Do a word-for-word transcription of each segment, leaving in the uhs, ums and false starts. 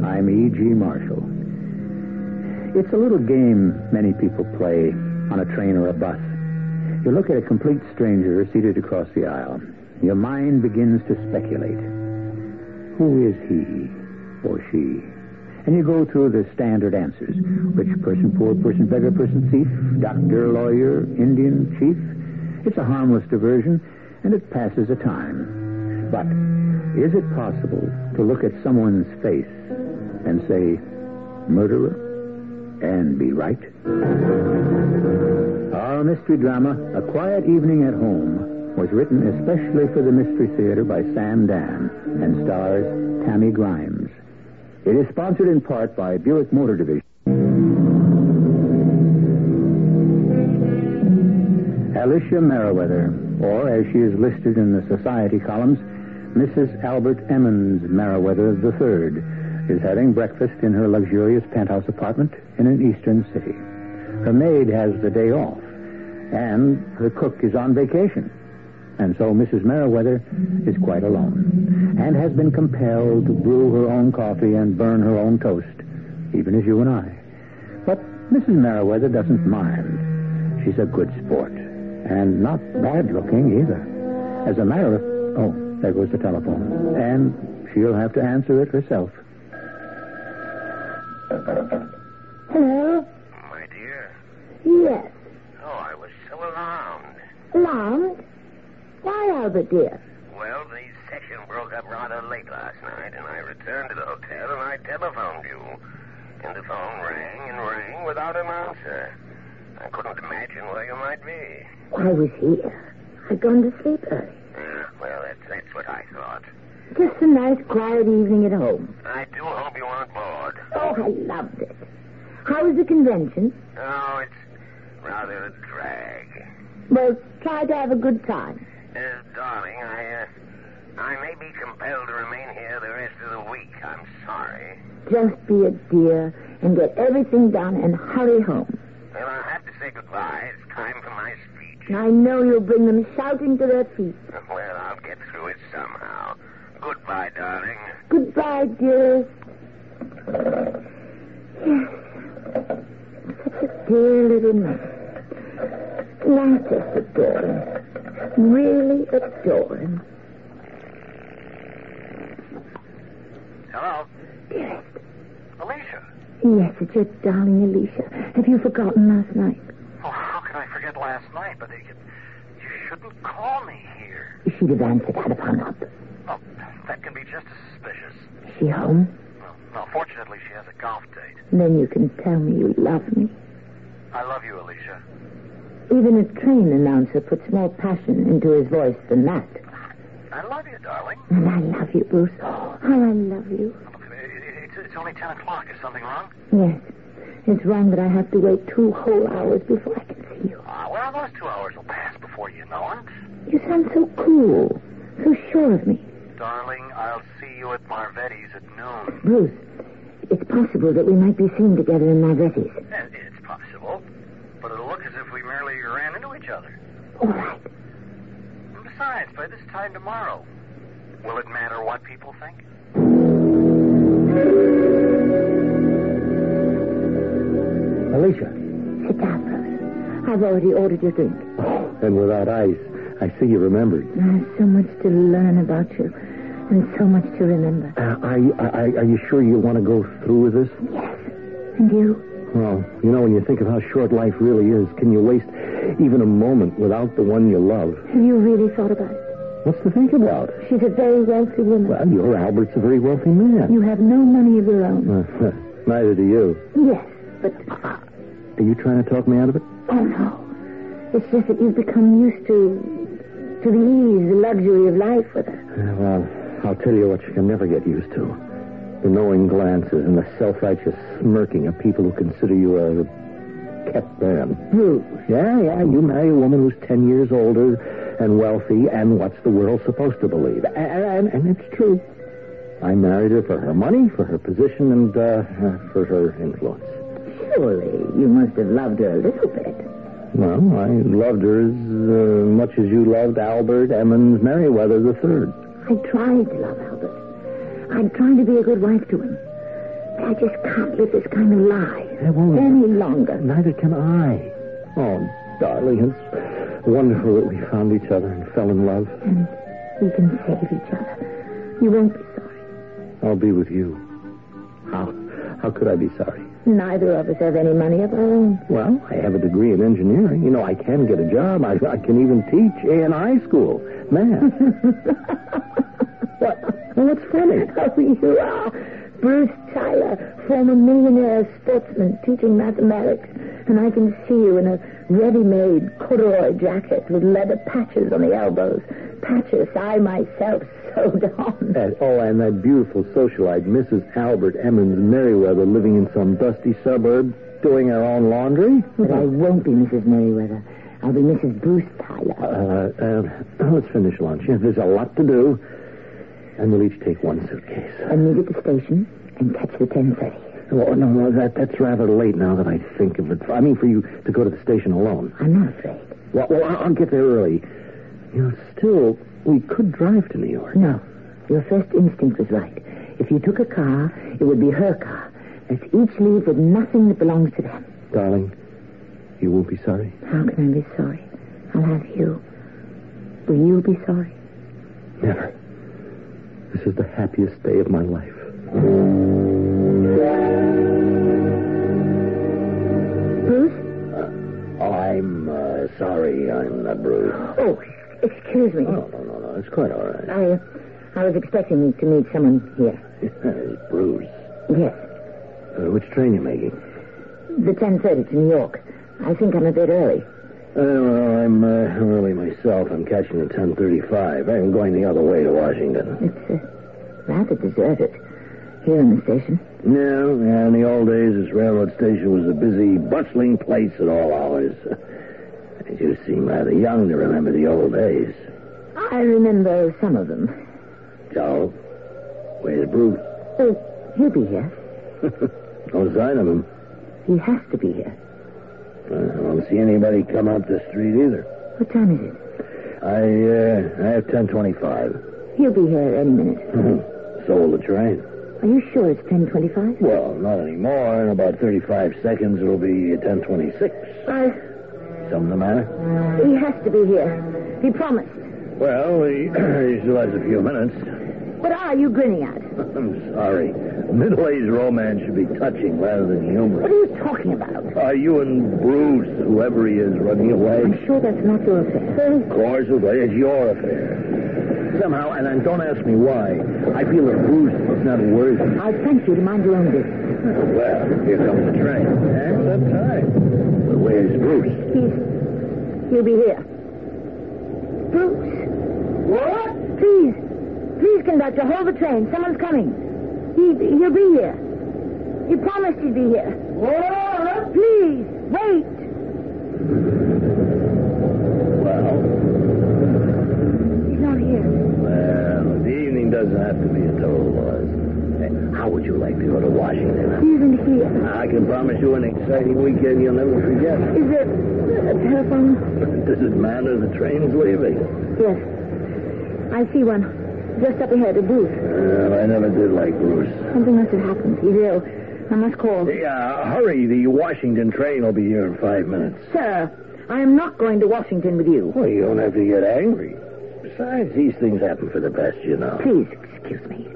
I'm E G. Marshall. It's a little game many people play on a train or a bus. You look at a complete stranger seated across the aisle. Your mind begins to speculate. Who is he or she? And you go through the standard answers. Rich person, poor person, beggar person, thief, doctor, lawyer, Indian, chief. It's a harmless diversion, and it passes the time. But is it possible to look at someone's face and say, murderer, and be right? Our mystery drama, A Quiet Evening at Home, was written especially for the Mystery Theater by Sam Dan and stars Tammy Grimes. It is sponsored in part by Buick Motor Division. Alicia Merriweather, or as she is listed in the society columns, Missus Albert Emmons Merriweather the third, is having breakfast in her luxurious penthouse apartment in an eastern city. Her maid has the day off, and her cook is on vacation. And so Missus Merriweather is quite alone and has been compelled to brew her own coffee and burn her own toast, even as you and I. But Missus Merriweather doesn't mind. She's a good sport and not bad looking either. As a matter of... Oh, there goes the telephone. And she'll have to answer it herself. Hello? My dear. Yes. Oh, I was so alarmed. Alarmed? Why, Albert, dear? Well, the session broke up rather late last night, and I returned to the hotel, and I telephoned you. And the phone rang and rang without an answer. I couldn't imagine where you might be. I was here. I'd gone to sleep early. Ah, well, that's, that's what I thought. Just a nice, quiet evening at home. I do hope you aren't bored. Oh, I loved it. How was the convention? Oh, it's rather a drag. Well, try to have a good time. Uh, darling, I, uh, I may be compelled to remain here the rest of the week. I'm sorry. Just be a dear and get everything done and hurry home. Well, I'll have to say goodbye. It's time for my speech. I know you'll bring them shouting to their feet. Well, I'll get through it somehow. Goodbye, darling. Goodbye, dearest. Yes. Such a dear little man. And I just adore him. Really adore him. Hello? Dearest. Alicia. Yes, it's your darling Alicia. Have you forgotten last night? Oh, how could I forget last night? But you, you shouldn't call me here. She'd have answered had have hung up. Oh, that can be just as suspicious. Is she home? Well, no, fortunately, she has a golf date. Then you can tell me you love me. I love you, Alicia. Even a train announcer puts more passion into his voice than that. I love you, darling. And I love you, Bruce. Oh, how I love you. It's, it's only ten o'clock. Is something wrong? Yes. It's wrong that I have to wait two whole hours before I can see you. Ah, well, those two hours will pass before you know it. You sound so cool. So sure of me. Darling, I'll see you at Marvetti's at noon. Bruce, it's possible that we might be seen together in Marvetti's. Eh, It's possible. But it'll look as if we merely ran into each other. All right. And besides, by this time tomorrow, will it matter what people think? Alicia. Sit down, Bruce. I've already ordered your drink. Oh, and without ice. I see you remembered. I have so much to learn about you and so much to remember. Uh, are, you, are, are you sure you want to go through with this? Yes. And you? Well, you know, when you think of how short life really is, can you waste even a moment without the one you love? Have you really thought about it? What's to think about? She's a very wealthy woman. Well, your Albert's a very wealthy man. You have no money of your own. Uh, neither do you. Yes, but... Are you trying to talk me out of it? Oh, no. It's just that you've become used to... to the ease, the luxury of life with her. Uh, well, I'll tell you what you can never get used to. The knowing glances and the self-righteous smirking of people who consider you a kept man. Bruce. Yeah, yeah, you marry a woman who's ten years older and wealthy, and what's the world supposed to believe? And, and, and it's true. I married her for her money, for her position, and uh, for her influence. Surely you must have loved her a little bit. Well, I loved her as uh, much as you loved Albert Emmons Merriweather the third. I tried to love Albert. I tried to be a good wife to him. I just can't live this kind of life Yeah, well, any longer. Neither can I. Oh, darling, it's wonderful that we found each other and fell in love. And we can save each other. You won't be sorry. I'll be with you. How? How could I be sorry? Neither of us have any money of our own. Well, I have a degree in engineering. You know, I can get a job. I, I can even teach A and I school. Math. What? Well, what's funny? Oh, you are. Bruce Tyler, former millionaire sportsman, teaching mathematics. And I can see you in a ready-made corduroy jacket with leather patches on the elbows. Patches I myself sewed on. And, oh, and that beautiful socialite, Missus Albert Emmons Merriweather, living in some dusty suburb, doing her own laundry? But I won't be Missus Merriweather. I'll be Missus Bruce Tyler. Uh, uh, let's finish lunch. There's a lot to do. And we'll each take one suitcase. And meet at the station and catch the ten thirty. Oh, no, no, that, that's rather late now that I think of it. I mean, for you to go to the station alone. I'm not afraid. Well, well I'll get there early. You know, still, we could drive to New York. No. Your first instinct was right. If you took a car, it would be her car. Let's each leave with nothing that belongs to them. Darling, you won't be sorry? How can I be sorry? I'll have you. Will you be sorry? Never. This is the happiest day of my life. Bruce? Uh, I'm uh, sorry I'm not Bruce. Oh, excuse me. Oh, no, no, no. It's quite all right. I, uh, I was expecting to meet someone here. It's Bruce. Yes. Uh, which train you making? The ten thirty to New York. I think I'm a bit early. Uh, well, I'm uh, early myself. I'm catching the ten thirty-five. I'm going the other way to Washington. It's uh, rather deserted here in the station. Yeah, yeah, in the old days, this railroad station was a busy, bustling place at all hours. You seem rather young to remember the old days. I remember some of them. So, where's Bruce? Oh, he'll be here. No sign of him. He has to be here. I don't see anybody come up the street either. What time is it? I, uh, I have ten twenty-five. He'll be here any minute. So will the train. Are you sure it's ten twenty-five? Well, not anymore. In about thirty-five seconds, it'll be ten twenty-six. I... Something the matter? He has to be here. He promised. Well, he, he still has a few minutes. What are you grinning at? I'm sorry. Middle-aged romance should be touching rather than humorous. What are you talking about? Are you and Bruce, whoever he is, running away? I'm sure that's not your affair. Of course, it's your affair. Somehow, and then don't ask me why, I feel that Bruce is not worthy. I thank you to mind your own business. Well, here comes the train. And that time. But where's Bruce? He's... He'll be here. Bruce. What? Please. Please, conductor, hold the train. Someone's coming. He, he'll be here. He promised he'd be here. What? Please, wait. Well, He's not here. well, the evening doesn't have to be a total loss. Hey, how would you like to go to Washington? He isn't here. I can promise you an exciting weekend you'll never forget. Is there a telephone? Does it matter? The train's leaving. Yes. I see one. Just up ahead, a booth. Well, I never did like Bruce. Something must have happened. He's ill. I must call. Yeah, hurry. The Washington train will be here in five minutes. Sir, I am not going to Washington with you. Well, you don't have to get angry. Besides, these things happen for the best, you know. Please, excuse me.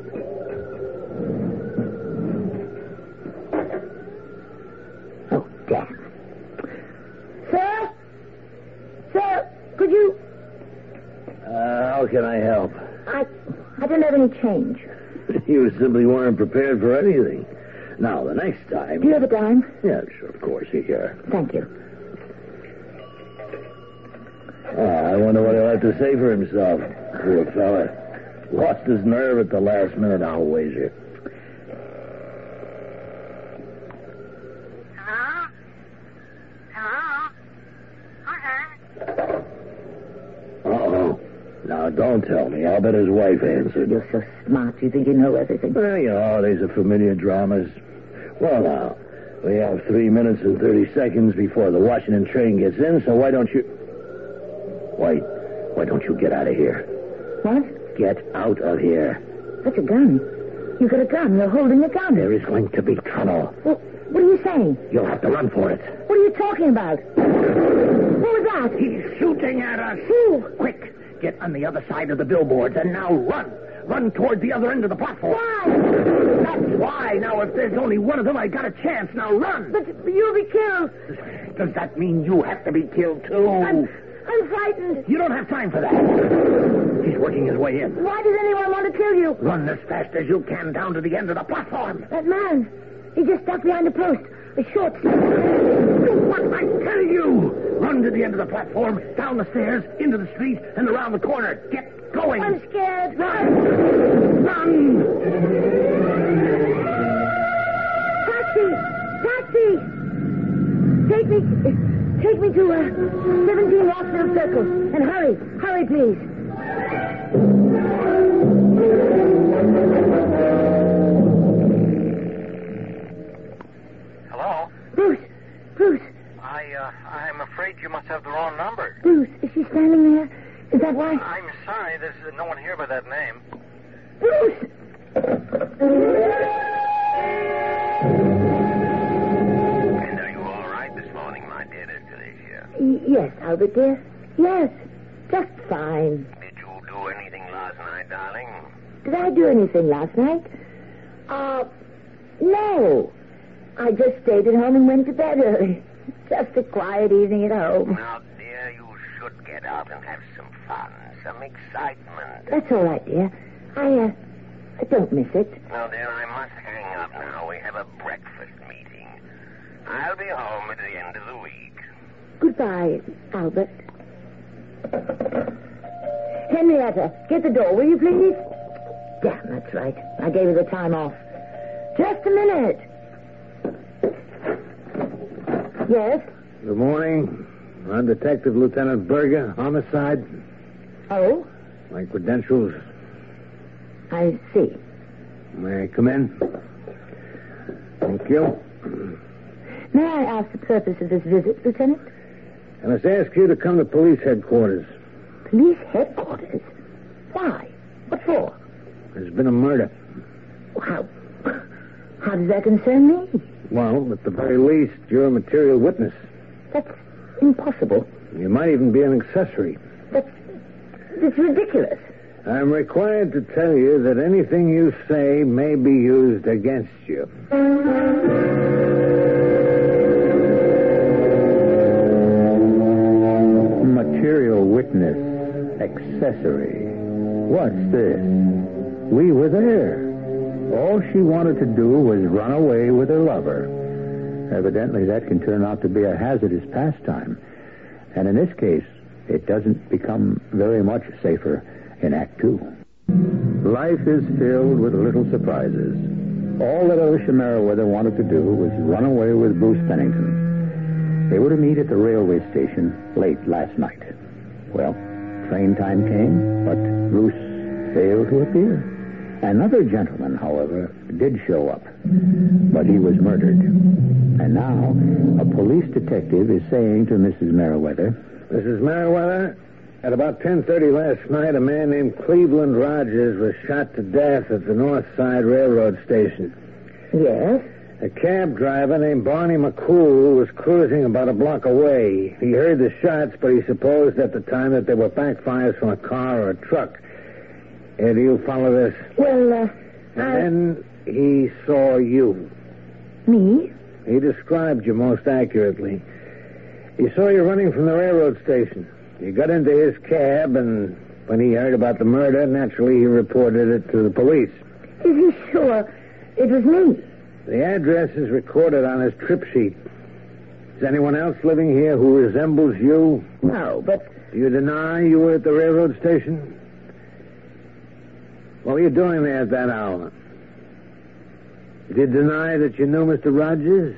Oh, damn. Sir? Sir, could you... Uh, how can I help? I... I don't have any change. You simply weren't prepared for anything. Now, the next time... Do you have a dime? Yeah, sure, of course, here. Thank you. Oh, I wonder what he'll have to say for himself. Poor fella. Lost his nerve at the last minute, I'll wager. Hello? Hello? Okay. Uh-oh. Now, don't tell me. I'll bet his wife answered. You're so smart. You think you know everything. Well, you know, these are familiar dramas. Well, now, we have three minutes and thirty seconds before the Washington train gets in, so why don't you... Why, why don't you get out of here? What? Get out of here. That's a gun. You got a gun. You're holding a gun. There is going to be trouble. Well, what are you saying? You'll have to run for it. What are you talking about? What was that? He's shooting at us. Who? Quick, get on the other side of the billboards, and now run. Run toward the other end of the platform. Why? That's why. Now, if there's only one of them, I got a chance. Now, run. But you'll be killed. Does that mean you have to be killed, too? I'm, I'm frightened. You don't have time for that. He's working his way in. Why does anyone want to kill you? Run as fast as you can down to the end of the platform. That man, he just stuck behind a post. A short... Do what I tell you. Run to the end of the platform, down the stairs, into the street, and around the corner. Get going. I'm scared. Run! Run! Taxi! Taxi! Take me... Take me to uh, seventeen Rossville Circle. And hurry. Hurry, please. Hello? Bruce! Bruce! I, uh, I'm afraid you must have the wrong number. Bruce, is she standing there? Is that why? I'm sorry, there's uh, no one here by that name. Bruce! And are you all right this morning, my dear Anastasia? Y- yes, Albert, dear. Yes. Just fine. Did you do anything last night, darling? Did I do anything last night? Uh, no. I just stayed at home and went to bed early. Just a quiet evening at home. Now, dear, you should get out and have some fun, some excitement. That's all right, dear. I, uh, I don't miss it. Now, dear, I must hang up now. We have a breakfast meeting. I'll be home at the end of the week. Goodbye, Albert. Henrietta, get the door, will you please? Damn, that's right. I gave her the time off. Just a minute. Yes? Good morning. I'm Detective Lieutenant Berger, homicide. Oh? My credentials. I see. May I come in? Thank you. May I ask the purpose of this visit, Lieutenant? I must ask you to come to police headquarters. Police headquarters? Why? What for? There's been a murder. How? How does that concern me? Well, at the very least, you're a material witness. That's impossible. You might even be an accessory. That's... It's ridiculous. I'm required to tell you that anything you say may be used against you. Material witness, accessory. What's this? We were there. All she wanted to do was run away with her lover. Evidently, that can turn out to be a hazardous pastime. And in this case, it doesn't become very much safer in Act Two. Life is filled with little surprises. All that Alicia Merriweather wanted to do was run away with Bruce Pennington. They were to meet at the railway station late last night. Well, train time came, but Bruce failed to appear. Another gentleman, however, did show up, but he was murdered. And now, a police detective is saying to Missus Merriweather, Missus Merriweather, at about ten thirty last night, a man named Cleveland Rogers was shot to death at the North Side Railroad Station. Yes? A cab driver named Barney McCool was cruising about a block away. He heard the shots, but he supposed at the time that they were backfires from a car or a truck. Uh, do you follow this? Well, uh... And I... then he saw you. Me? He described you most accurately. He saw you running from the railroad station. You got into his cab, and when he heard about the murder, naturally he reported it to the police. Is he sure it was me? The address is recorded on his trip sheet. Is anyone else living here who resembles you? No, but... Do you deny you were at the railroad station? What were you doing there at that hour? Did you deny that you knew Mister Rogers?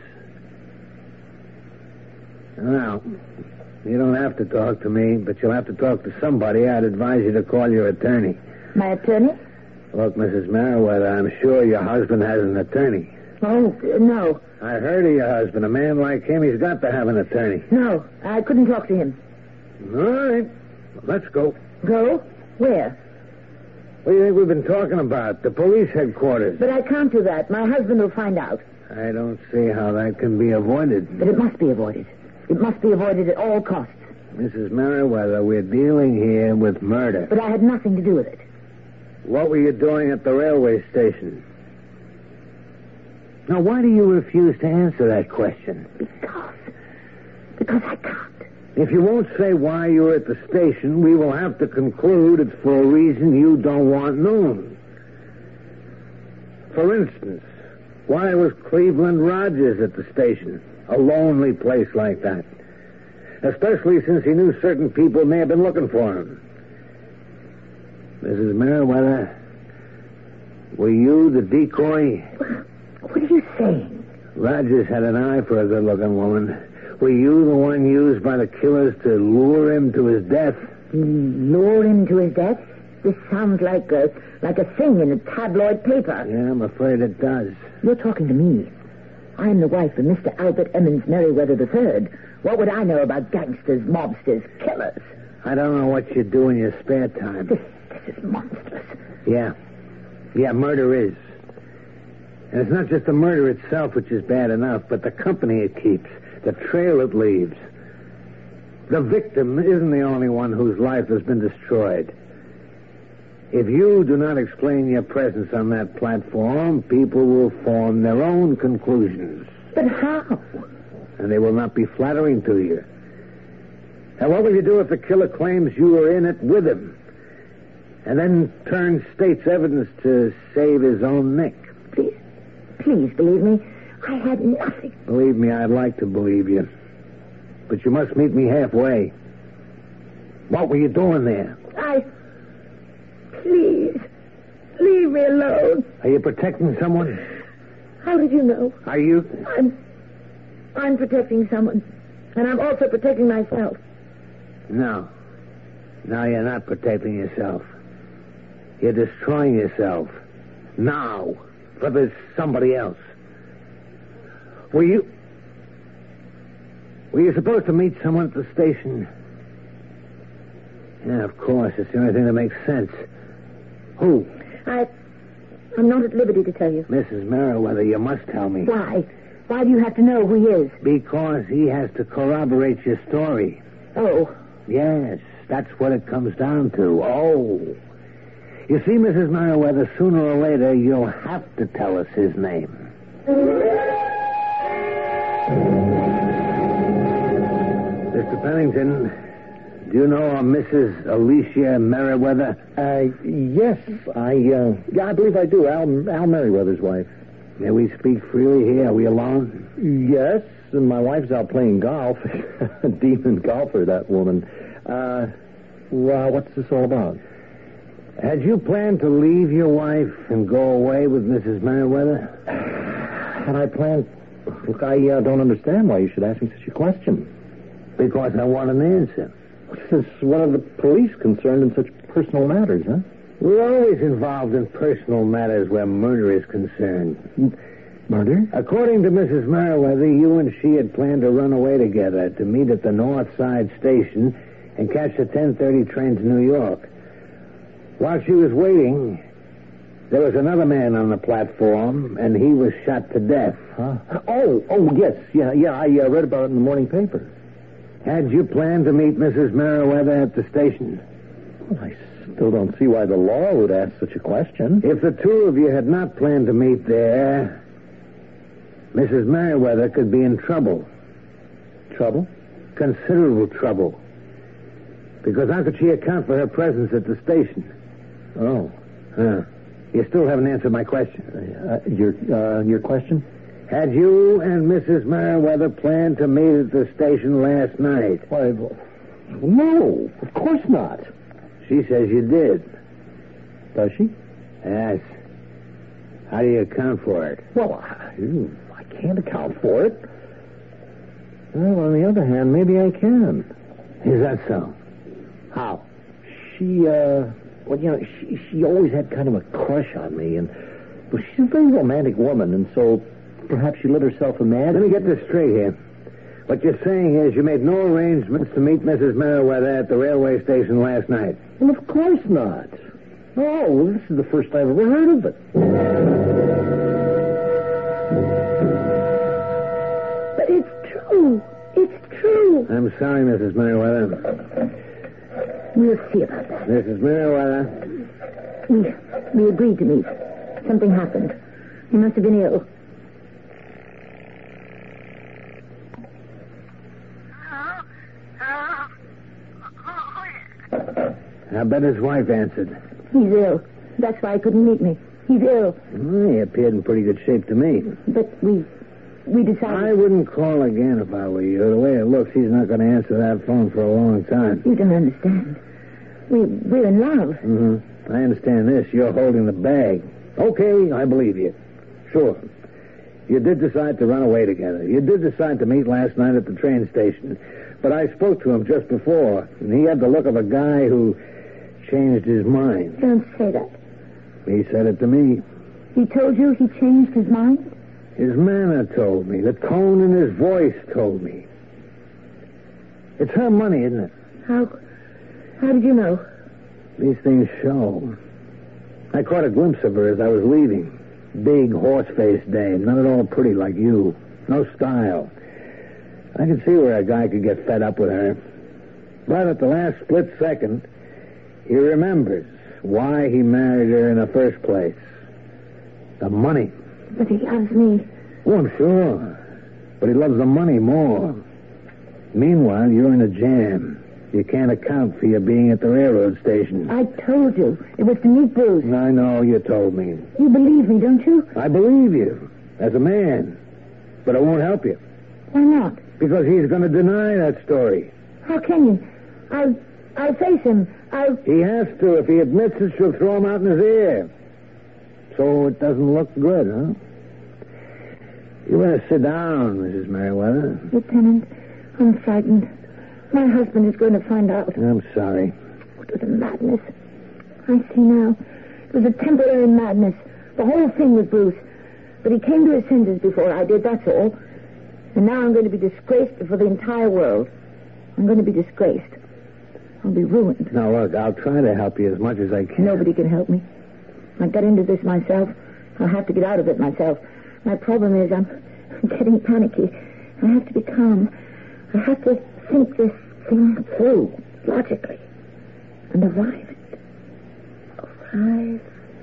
Well, you don't have to talk to me, but you'll have to talk to somebody. I'd advise you to call your attorney. My attorney? Look, Missus Merriweather, I'm sure your husband has an attorney. Oh, no. I heard of your husband. A man like him, he's got to have an attorney. No, I couldn't talk to him. All right. Well, let's go. Go? Where? What do you think we've been talking about? The police headquarters. But I can't do that. My husband will find out. I don't see how that can be avoided. But it must be avoided. It must be avoided at all costs. Missus Merriweather, we're dealing here with murder. But I had nothing to do with it. What were you doing at the railway station? Now, why do you refuse to answer that question? Because. Because I can't. If you won't say why you were at the station, we will have to conclude it's for a reason you don't want known. For instance, why was Cleveland Rogers at the station? A lonely place like that. Especially since he knew certain people may have been looking for him. Missus Merriweather, were you the decoy? What are you saying? Rogers had an eye for a good-looking woman. Were you the one used by the killers to lure him to his death? Lure him to his death? This sounds like a, like a thing in a tabloid paper. Yeah, I'm afraid it does. You're talking to me. I'm the wife of Mister Albert Emmons Merriweather the third. What would I know about gangsters, mobsters, killers? I don't know what you do in your spare time. This, this is monstrous. Yeah. Yeah, murder is. And it's not just the murder itself which is bad enough, but the company it keeps, the trail it leaves. The victim isn't the only one whose life has been destroyed. If you do not explain your presence on that platform, people will form their own conclusions. But how? And they will not be flattering to you. And what will you do if the killer claims you were in it with him? And then turns state's evidence to save his own neck? Please, please believe me. I had nothing. Believe me, I'd like to believe you. But you must meet me halfway. What were you doing there? I... Please, leave me alone. Are you protecting someone? How did you know? Are you? I'm... I'm protecting someone. And I'm also protecting myself. No. No, you're not protecting yourself. You're destroying yourself. Now. For this somebody else. Were you... Were you supposed to meet someone at the station? Yeah, of course. It's the only thing that makes sense. Who? I... I'm not at liberty to tell you. Missus Merriweather, you must tell me. Why? Why do you have to know who he is? Because he has to corroborate your story. Oh. Yes, that's what it comes down to. Oh. You see, Missus Merriweather, sooner or later, you'll have to tell us his name. Mister Pennington, do you know a Missus Alicia Merriweather? Uh, yes, I, uh, yeah, I believe I do. Al, Al Merriweather's wife. May we speak freely here? Are we alone? Yes, and my wife's out playing golf. A demon golfer, that woman. Uh, well, what's this all about? Had you planned to leave your wife and go away with Missus Merriweather? Had I planned... Look, I uh, don't understand why you should ask me such a question. Because I want an answer. Since one of the police concerned in such personal matters, huh? We're always involved in personal matters where murder is concerned. Murder? According to Missus Merriweather, you and she had planned to run away together to meet at the North Side Station and catch the ten thirty train to New York. While she was waiting, there was another man on the platform, and he was shot to death. Huh? Oh, oh, yes. Yeah, yeah, I uh, read about it in the morning paper. Had you planned to meet Missus Merriweather at the station? Well, I still don't see why the law would ask such a question. If the two of you had not planned to meet there, Missus Merriweather could be in trouble. Trouble? Considerable trouble. Because how could she account for her presence at the station? Oh. Huh. You still haven't answered my question. Uh, your, uh, your question? Had you and Missus Merriweather planned to meet at the station last night? Why, no, of course not. She says you did. Does she? Yes. How do you account for it? Well, I, I can't account for it. Well, on the other hand, maybe I can. Is that so? How? She, uh, well, you know, she, she always had kind of a crush on me, and well, she's a very romantic woman, and so perhaps she let herself imagine. Let me get this straight here. What you're saying is you made no arrangements to meet Missus Merriweather at the railway station last night. Well, of course not. Oh, well, this is the first I've ever heard of it. But it's true. It's true. I'm sorry, Missus Merriweather. We'll see about that. Missus Merriweather. We, we agreed to meet. Something happened. He must have been ill. I bet his wife answered. He's ill. That's why he couldn't meet me. He's ill. Well, he appeared in pretty good shape to me. But we we decided... I wouldn't call again if I were you. The way it looks, he's not going to answer that phone for a long time. You don't understand. We, we're in love. Mm-hmm. I understand this. You're holding the bag. Okay, I believe you. Sure. You did decide to run away together. You did decide to meet last night at the train station. But I spoke to him just before, and he had the look of a guy who changed his mind. Don't say that. He said it to me. He told you he changed his mind? His manner told me. The tone in his voice told me. It's her money, isn't it? How... How did you know? These things show. I caught a glimpse of her as I was leaving. Big, horse-faced dame. Not at all pretty like you. No style. I could see where a guy could get fed up with her. But at the last split second, he remembers why he married her in the first place. The money. But he loves me. Oh, I'm sure. But he loves the money more. Meanwhile, you're in a jam. You can't account for your being at the railroad station. I told you. It was to meet Bruce. I know, you told me. You believe me, don't you? I believe you, as a man. But it won't help you. Why not? Because he's going to deny that story. How can you? I'll, I'll face him. I'll... He has to. If he admits it, she'll throw him out in his ear. So it doesn't look good, huh? You better sit down, Missus Merriweather. Lieutenant, I'm frightened. My husband is going to find out. I'm sorry. What was a madness. I see now. It was a temporary madness. The whole thing with Bruce. But he came to his senses before I did, that's all. And now I'm going to be disgraced before the entire world. I'm going to be disgraced. I'll be ruined. Now, look, I'll try to help you as much as I can. Nobody can help me. I got into this myself. I'll have to get out of it myself. My problem is I'm, I'm getting panicky. I have to be calm. I have to think this thing through, logically. And arrive at Arrive.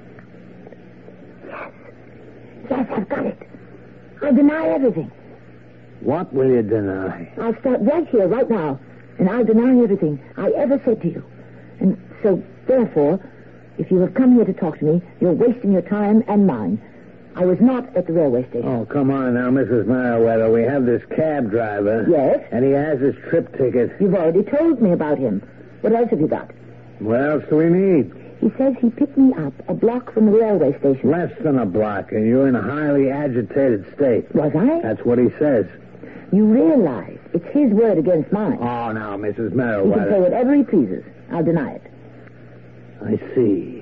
Yes. Yes, I've got it. I'll deny everything. What will you deny? I'll start right here, right now, and I'll deny everything I ever said to you. And so, therefore, if you have come here to talk to me, you're wasting your time and mine. I was not at the railway station. Oh, come on now, Missus Merriweather. We have this cab driver. Yes? And he has his trip ticket. You've already told me about him. What else have you got? What else do we need? He says he picked me up a block from the railway station. Less than a block, and you're in a highly agitated state. Was I? That's what he says. You realize it's his word against mine. Oh, now, Missus He can say Merriweather. whatever he pleases. I'll deny it. I see.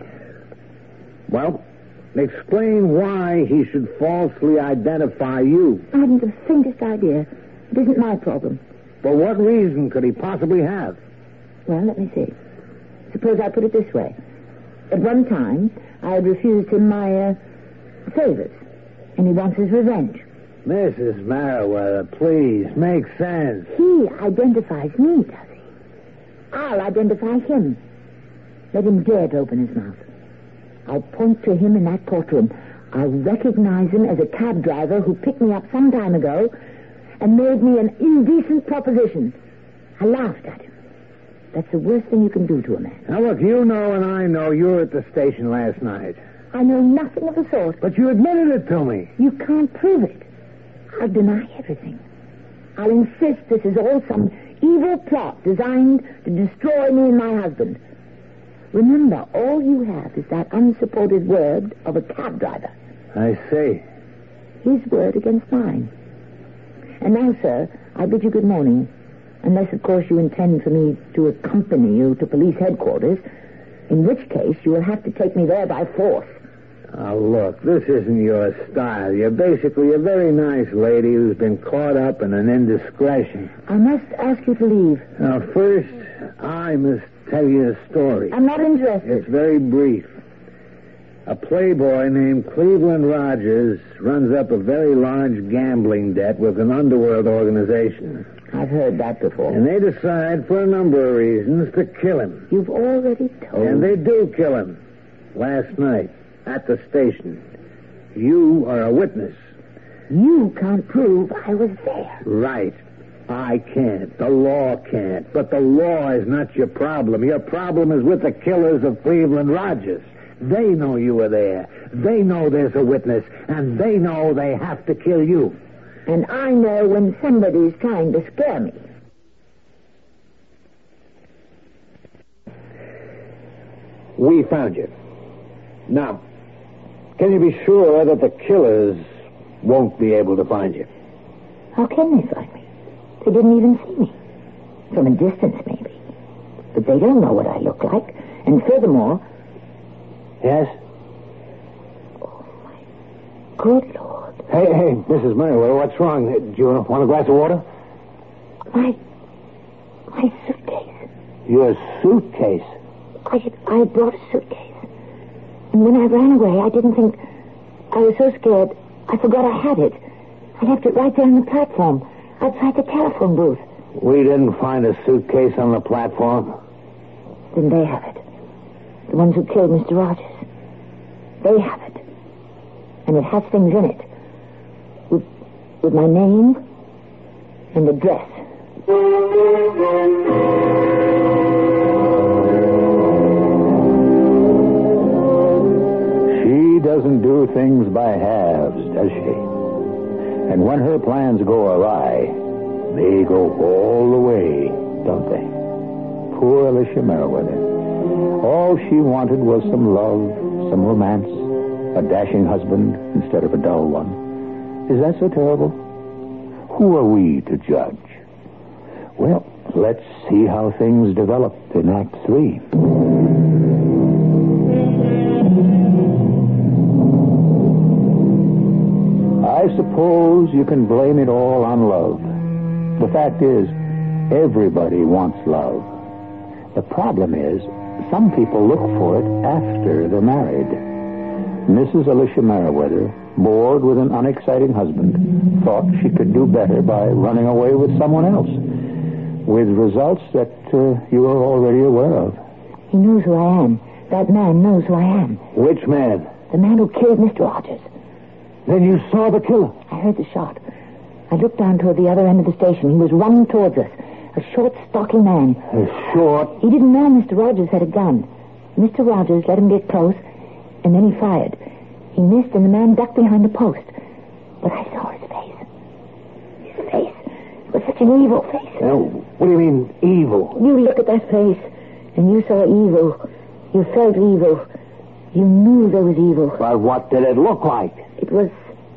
Well, explain why he should falsely identify you. I haven't the faintest idea. It isn't my problem. For what reason could he possibly have? Well, let me see. Suppose I put it this way. At one time, I had refused him my uh, favors, and he wants his revenge. Missus Merriweather, please, make sense. He identifies me, does he? I'll identify him. Let him dare to open his mouth. I'll point to him in that courtroom. I'll recognize him as a cab driver who picked me up some time ago and made me an indecent proposition. I laughed at him. That's the worst thing you can do to a man. Now, look, you know and I know you were at the station last night. I know nothing of the sort. But you admitted it to me. You can't prove it. I'll deny everything. I'll insist this is all some evil plot designed to destroy me and my husband. Remember, all you have is that unsupported word of a cab driver. I see. His word against mine. And now, sir, I bid you good morning. Unless, of course, you intend for me to accompany you to police headquarters, in which case you will have to take me there by force. Oh, look, this isn't your style. You're basically a very nice lady who's been caught up in an indiscretion. I must ask you to leave. Now, first, I must tell you a story. I'm not interested. It's very brief. A playboy named Cleveland Rogers runs up a very large gambling debt with an underworld organization. I've heard that before. And they decide, for a number of reasons, to kill him. You've already told And they do kill him. Last night, at the station. You are a witness. You can't prove I was there. Right. I can't. The law can't. But the law is not your problem. Your problem is with the killers of Cleveland Rogers. They know you were there. They know there's a witness. And they know they have to kill you. And I know when somebody's trying to scare me. We found you. Now, can you be sure that the killers won't be able to find you? How can they find me? They didn't even see me. From a distance, maybe. But they don't know what I look like. And furthermore... Yes? Oh, my good Lord. Hey, hey, Missus Merriweather, what's wrong? Do you want a glass of water? My... my suitcase. Your suitcase? I, I brought a suitcase. And when I ran away, I didn't think... I was so scared, I forgot I had it. I left it right there on the platform, outside the telephone booth. We didn't find a suitcase on the platform. Then they have it. The ones who killed Mister Rogers. They have it. And it has things in it. With, with my name and address. She doesn't do things by halves, does she? And when her plans go awry, they go all the way, don't they? Poor Alicia Merriweather. All she wanted was some love, some romance, a dashing husband instead of a dull one. Is that so terrible? Who are we to judge? Well, let's see how things develop in Act Three. I suppose you can blame it all on love. The fact is, everybody wants love. The problem is, some people look for it after they're married. Missus Alicia Merriweather, bored with an unexciting husband, thought she could do better by running away with someone else, with results that uh, you are already aware of. He knows who I am. That man knows who I am. Which man? The man who killed Mister Rogers. Then you saw the killer? I heard the shot. I looked down toward the other end of the station. He was running towards us. A short, stocky man. A short? He didn't know Mister Rogers had a gun. Mister Rogers let him get close, and then he fired. He missed, and the man ducked behind a post. But I saw his face. His face was such an evil face. Now, what do you mean, evil? You look at that face, and you saw evil. You felt evil. You knew there was evil. But what did it look like? It was...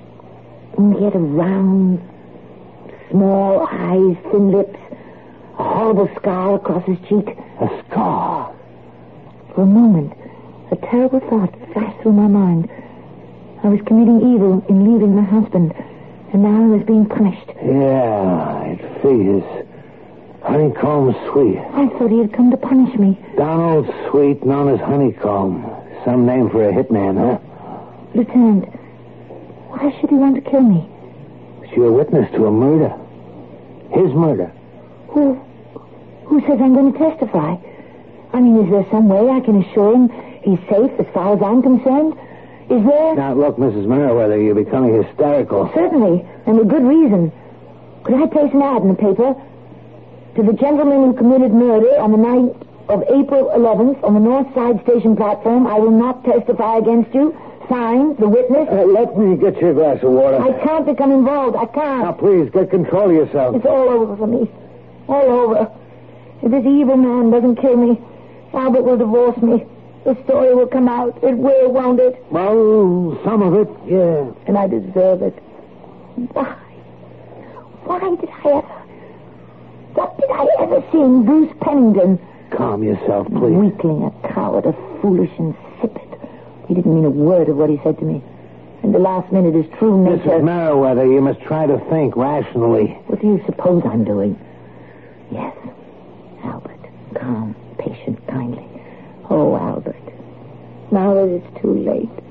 He had a round, small eyes, thin lips, a horrible scar across his cheek. A scar? For a moment, a terrible thought flashed through my mind. I was committing evil in leaving my husband, and now I was being punished. Yeah, it figures. Honeycomb Sweet. I thought he had come to punish me. Donald Sweet, known as Honeycomb. Some name for a hitman, huh? Lieutenant, why should he want to kill me? But you're a witness to a murder. His murder. Who, who says I'm going to testify? I mean, is there some way I can assure him he's safe as far as I'm concerned? Is there? Now, look, Missus Merriweather, you're becoming hysterical. Certainly, and with good reason. Could I place an ad in the paper? To the gentleman who committed murder on the night of April eleventh on the North Side Station platform, I will not testify against you. Signed, the witness. Uh, let me get you a glass of water. I can't become involved. I can't. Now, please, get control of yourself. It's all over for me. All over. If this evil man doesn't kill me, Albert will divorce me. The story will come out. It will, won't it? Well, some of it, yeah. And I deserve it. Why? Why did I ever... What did I ever see in Bruce Pennington? Calm yourself, please. Weakling, a coward, a foolish insipid. He didn't mean a word of what he said to me. And the last minute his true nature... Missus Merriweather, you must try to think rationally. What do you suppose I'm doing? Yes, Albert. Calm, patient, kindly. Oh, Albert. Now that it's too late.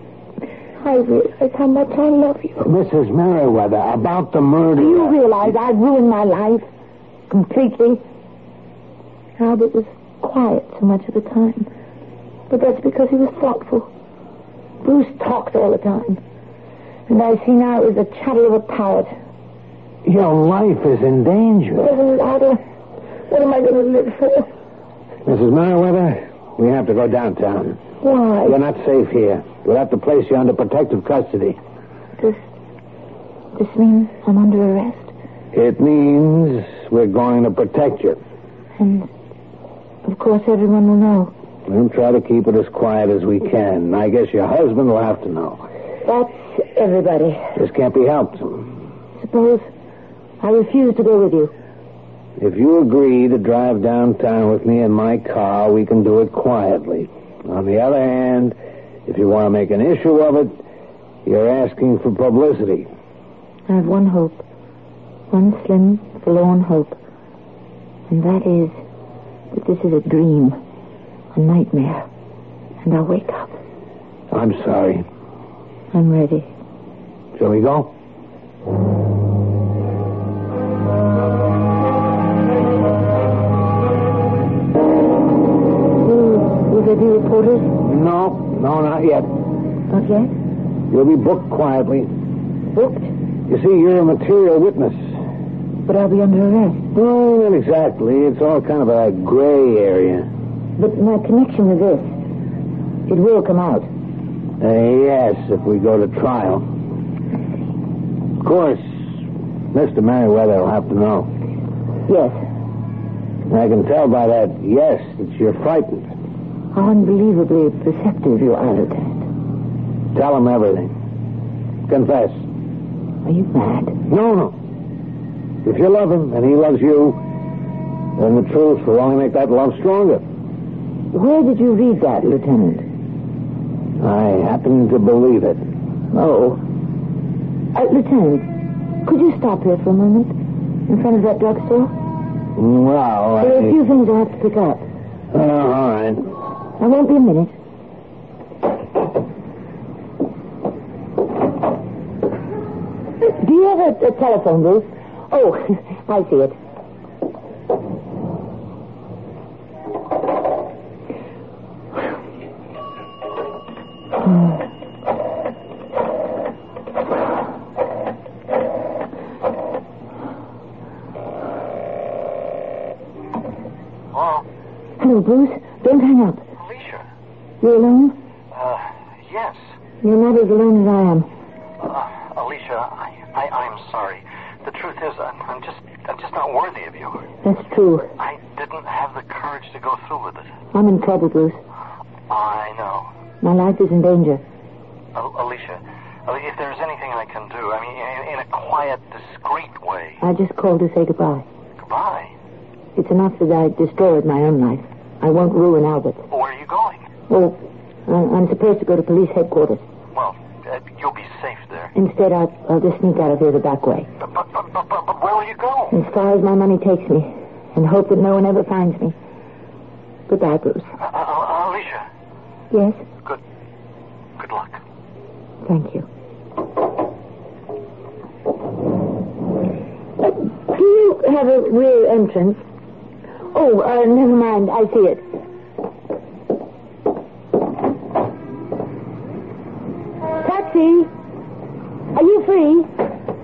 I realize how much I love you. Missus Merriweather, about the murder... Do you realize I've ruined my life? Completely? Albert was quiet so much of the time. But that's because he was thoughtful. Bruce talked all the time. And I see now it was the chattel of a coward. Your life is in danger. It doesn't matter. What am I going to live for? Missus Merriweather, we have to go downtown. Why? You're not safe here. We'll have to place you under protective custody. Does this mean I'm under arrest? It means we're going to protect you. And, of course, everyone will know. We'll try to keep it as quiet as we can. I guess your husband will have to know. That's everybody. This can't be helped. Suppose I refuse to go with you. If you agree to drive downtown with me in my car, we can do it quietly. On the other hand, if you want to make an issue of it, you're asking for publicity. I have one hope. One slim, forlorn hope. And that is that this is a dream. A nightmare. And I'll wake up. I'm sorry. I'm ready. Shall we go? Will there be reporters? No, no, not yet. Not yet? You'll be booked quietly. Booked? You see, you're a material witness. But I'll be under arrest. No, not exactly. It's all kind of a gray area. But my connection with this, it will come out. Uh, yes, if we go to trial. Of course, Mister Merriweather will have to know. Yes. I can tell by that yes that you're frightened. How unbelievably perceptive you are, Lieutenant. Tell him everything. Confess. Are you mad? No, no. If you love him and he loves you, then the truth will only make that love stronger. Where did you read that, Lieutenant? I happen to believe it. Oh. Uh, Lieutenant, could you stop here for a moment? In front of that drugstore? Well, I... There are a few things I have to pick up. Oh, all right. I won't be a minute. Do you have a, a telephone booth? Oh, I see it. Hello? Hello, Bruce. Don't hang up. Alicia? You alone? Uh, yes. You're not as alone as I am. Uh, Alicia, I, I, I'm sorry. The truth is, I'm, I'm just, I'm just not worthy of you. That's true. I didn't have the courage to go through with it. I'm in trouble, Bruce. I know. My life is in danger. Al- Alicia, if there's anything I can do, I mean, in, in a quiet, discreet way. I just called to say goodbye. Goodbye. It's enough that I destroyed my own life. I won't ruin Albert. Where are you going? Oh, I- I'm supposed to go to police headquarters. Well, uh, you'll be safe there. Instead, I'll, I'll just sneak out of here the back way. But, but, but, but, but, but where will you go? As far as my money takes me. And hope that no one ever finds me. Goodbye, Bruce. Uh, uh, Alicia. Yes? Good. Good luck. Thank you. Do you have a rear entrance? Oh, uh, never mind. I see it. Taxi! Are you free?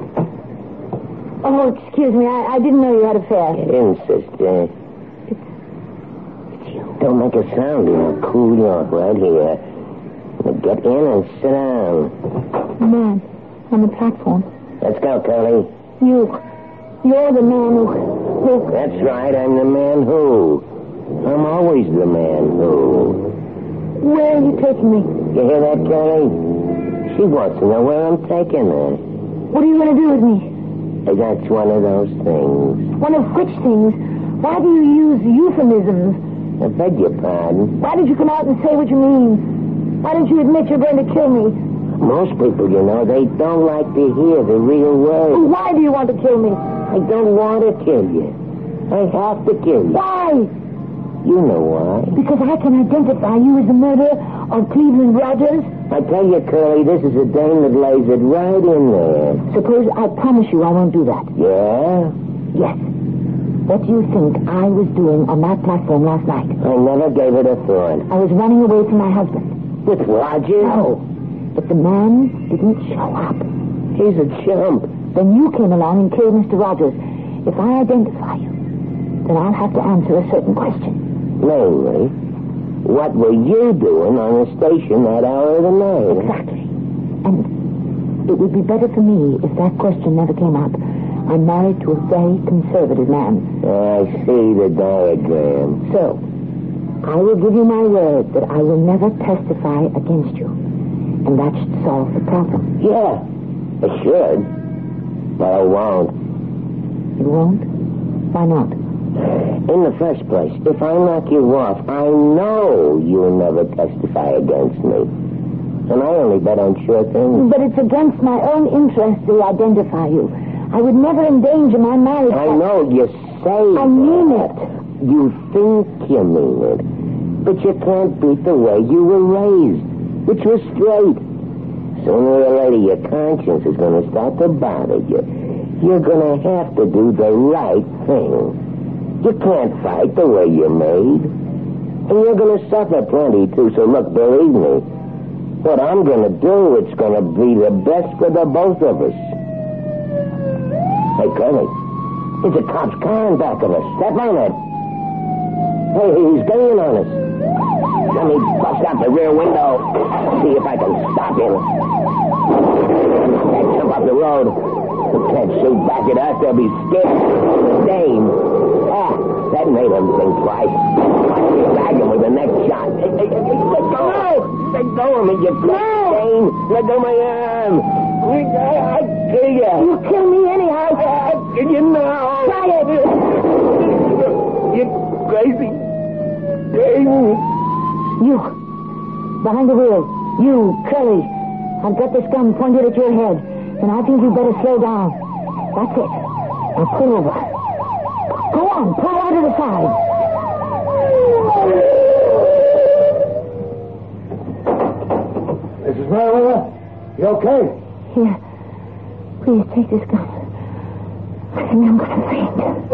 Oh, excuse me. I, I didn't know you had a fare. Get in, sister. It's, it's you. Don't make a sound, you know. Cool off right here. Now get in and sit down. Man, on the platform. Let's go, Curly. You. You're the man who... who... That's right, I'm the man who. I'm always the man who. Where are you taking me? You hear that, Curly? She wants to know where I'm taking her. What are you going to do with me? That's one of those things. One of which things? Why do you use euphemisms? I beg your pardon. Why did you come out and say what you mean? Why don't you admit you're going to kill me? Most people, you know, they don't like to hear the real words. Why do you want to kill me? I don't want to kill you. I have to kill you. Why? You know why. Because I can identify you as the murderer of Cleveland Rogers. I tell you, Curly, this is a dame that lays it right in there. Suppose I promise you I won't do that. Yeah? Yes. What do you think I was doing on that platform last night? I never gave it a thought. I was running away from my husband. With Roger? No. But the man didn't show up. He's a chump. Then you came along and killed Mister Rogers. If I identify you, then I'll have to answer a certain question. Namely, what were you doing on the station that hour of the night? Exactly. And it would be better for me if that question never came up. I'm married to a very conservative man. I see the diagram. So, I will give you my word that I will never testify against you. And that should solve the problem. Yeah, it should. But I won't. You won't? Why not? In the first place, if I knock you off, I know you'll never testify against me. And I only bet on sure things. But it's against my own interest to identify you. I would never endanger my marriage. I know you say I mean it. You think you mean it. But you can't beat the way you were raised, which was straight. Sooner or later, your conscience is going to start to bother you. You're going to have to do the right thing. You can't fight the way you're made. And you're going to suffer plenty, too. So look, believe me, what I'm going to do, it's going to be the best for the both of us. Hey, Curly, there's a cop's car in back of us. Step on it. Hey, he's gaining on us. Let me bust out the rear window. See if I can stop him. Knock that jump off the road. They can't shoot back at us. They'll be scared. Dame. Ah, that made him think twice. Watch me bag him with the next shot. Hey, hey, hey, let go. No. Let go of me, you crazy Dame. Let go of my arm. I'll kill you. You kill me anyhow. I'll kill you now. Try it. You crazy Dame. You. Behind the wheel. You, Curly. I've got this gun pointed at your head. And I think you better slow down. That's it. Now pull over. Go on, pull out to the side. Missus Merriweather, you okay? Here. Please take this gun. I think I'm going to faint.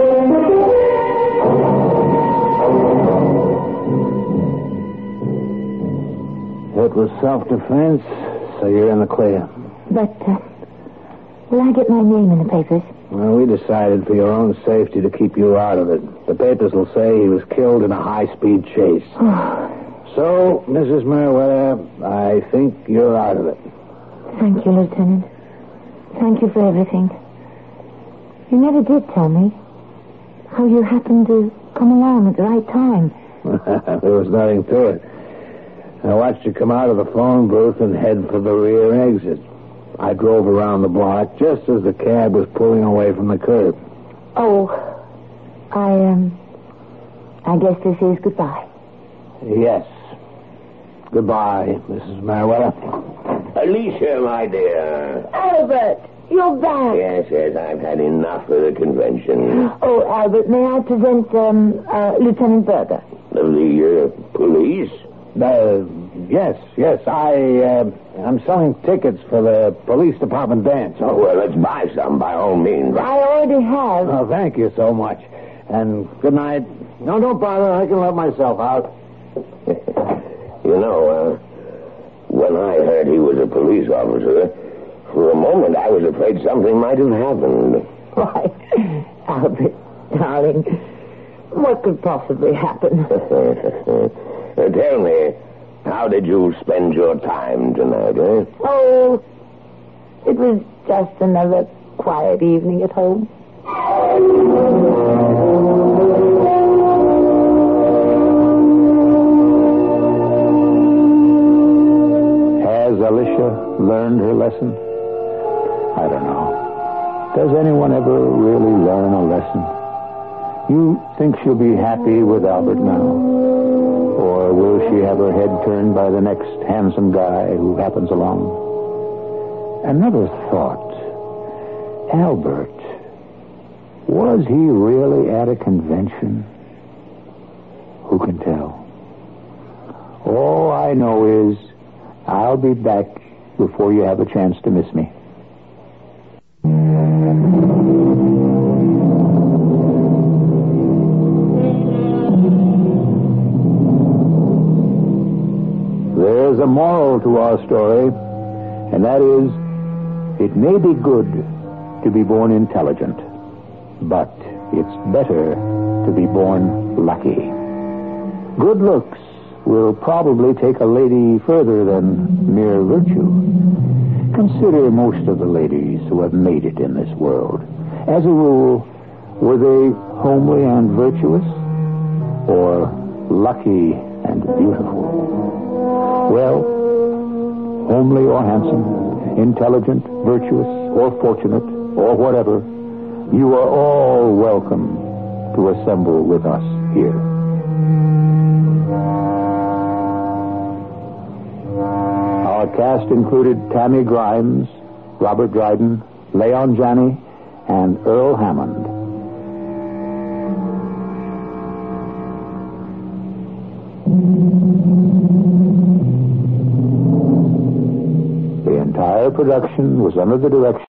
It was self-defense, so you're in the clear. But, uh, will I get my name in the papers? Well, we decided for your own safety to keep you out of it. The papers will say he was killed in a high-speed chase. So, Missus Merriweather, I think you're out of it. Thank you, Lieutenant. Thank you for everything. You never did tell me how you happened to come along at the right time. There was nothing to it. I watched you come out of the phone booth and head for the rear exit. I drove around the block just as the cab was pulling away from the curb. Oh, I, um, I guess this is goodbye. Yes. Goodbye, Missus Merriweather. Alicia, my dear. Albert, you're back. Yes, yes, I've had enough of the convention. Oh, Albert, may I present, um, uh, Lieutenant Berger? Of the uh, police? Uh, yes, yes. I, uh, I'm selling tickets for the police department dance. Oh, well, let's buy some by all means. I already have. Oh, thank you so much. And good night. No, don't bother. I can let myself out. You know, uh, when I heard he was a police officer, for a moment I was afraid something might have happened. Why, Albert, darling, what could possibly happen? Uh, tell me, how did you spend your time tonight, eh? Oh, it was just another quiet evening at home. Has Alicia learned her lesson? I don't know. Does anyone ever really learn a lesson? You think she'll be happy with Albert now? Or will she have her head turned by the next handsome guy who happens along? Another thought. Albert, was he really at a convention? Who can tell? All I know is I'll be back before you have a chance to miss me. There's a moral to our story, and that is, it may be good to be born intelligent, but it's better to be born lucky. Good looks will probably take a lady further than mere virtue. Consider most of the ladies who have made it in this world. As a rule, were they homely and virtuous, or lucky and beautiful? Well, homely or handsome, intelligent, virtuous, or fortunate, or whatever, you are all welcome to assemble with us here. Our cast included Tammy Grimes, Robert Dryden, Leon Janney, and Earl Hammond. The entire production was under the direction